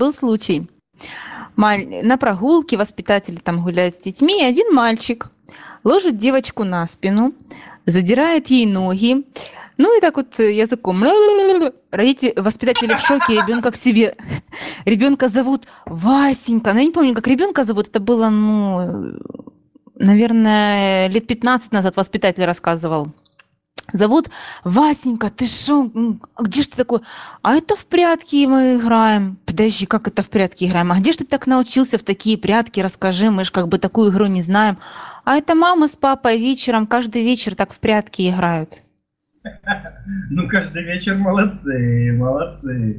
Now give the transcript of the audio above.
был случай. На прогулке воспитатели там гуляют с детьми, и один мальчик ложит девочку на спину, задирает ей ноги, ну и так вот языком. Воспитатели в шоке, ребенка к себе. Ребенка зовут Васенька. Ну, я не помню, как ребенка зовут. Это было, наверное, лет 15 назад воспитатель рассказывал. Зовут Васенька, ты шо? Где ж ты такой? А это в прятки мы играем. Подожди, как это в прятки играем? А где ж ты так научился в такие прятки? Расскажи, мы ж как бы такую игру не знаем. А это мама с папой вечером, каждый вечер так в прятки играют. Ну, каждый вечер молодцы, молодцы.